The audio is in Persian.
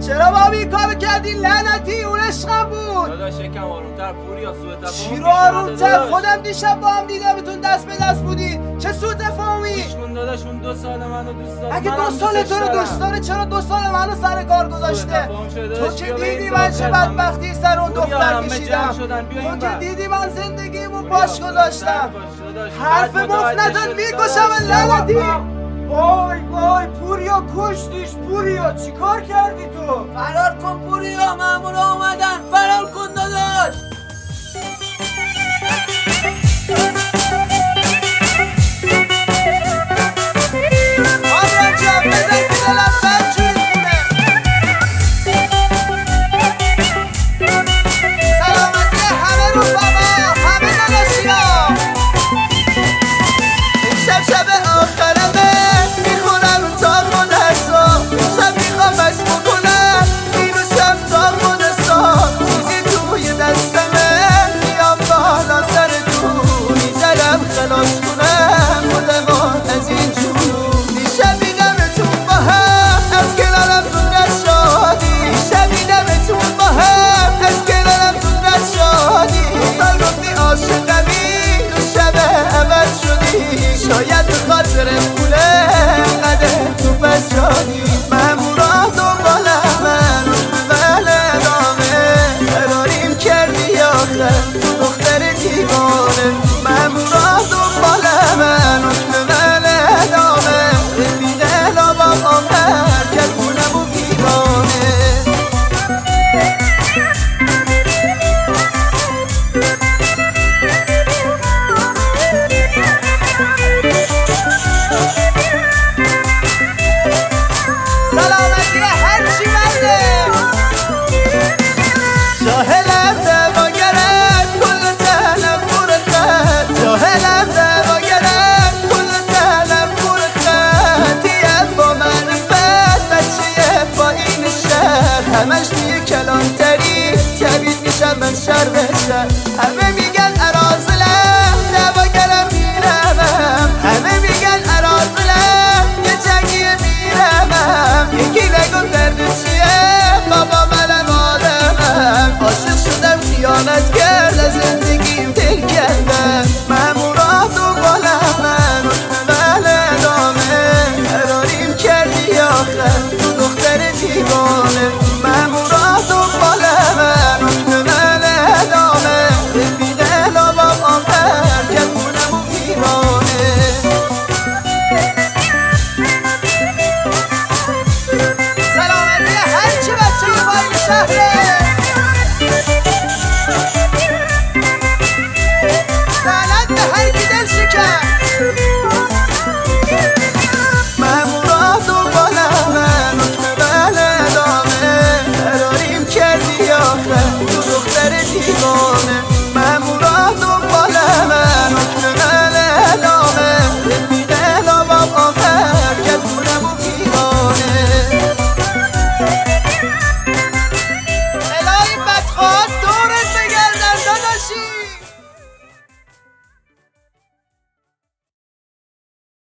چرا با این کارو کردی لعنتی؟ اون عشقم بود. داداش یکم آرومتر پوریا، سوء تفاهم چی رو آرومتر؟ خودم دیشب با هم دیدمتون دست به دست بودی. چه سوء تفاهمی؟ گوش کن داداش، اون 2 سال منو دوست داره. اگه 2 سال تو رو دوست داره چرا 2 سال منو سر کار گذاشته؟ تو که دیدی من چه بدبختی سر اون دختر کشیدم. تو که دیدی من زندگیمو پاش گذاشتم. حرف مفت نزن میکشم لعنتی. وای وای پوریا کشتیش. پوریا چی کار کردی تو؟ فرار کن پوریا، مامورا اومدن، فرار کن داداش.